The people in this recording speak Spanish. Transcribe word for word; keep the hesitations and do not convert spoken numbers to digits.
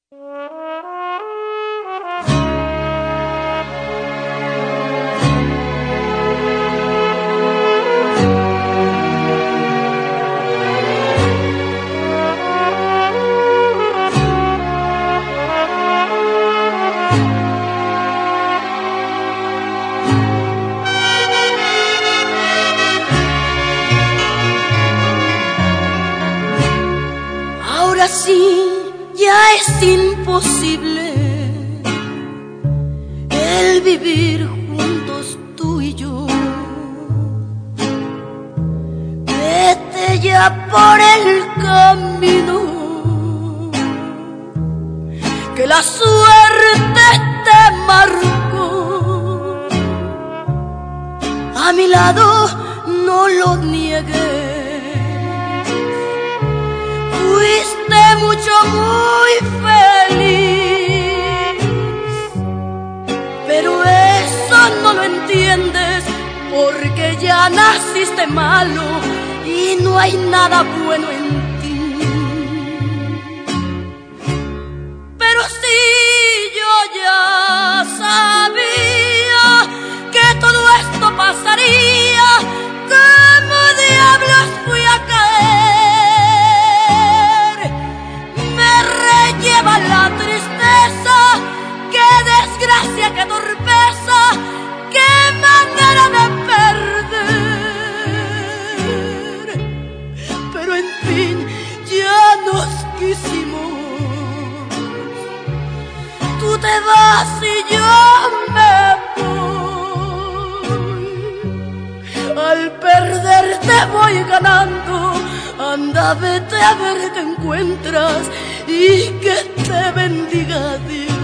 Ahora sí, ya es imposible el vivir juntos tú y yo. Vete ya por el camino que la suerte te marcó. A mi lado no lo niegues. Fuiste mucho, muy feliz, pero eso no lo entiendes porque ya naciste malo y no hay nada bueno en ti. Pero si yo ya sabía que todo esto pasaría, ¿cómo diablos fui a caer? Lleva la tristeza, qué desgracia, qué torpeza, qué manera de perder. Pero en fin, ya nos quisimos. Tú te vas y yo me voy. Al perderte voy ganando. Anda, vete a ver qué encuentras y que te bendiga Dios.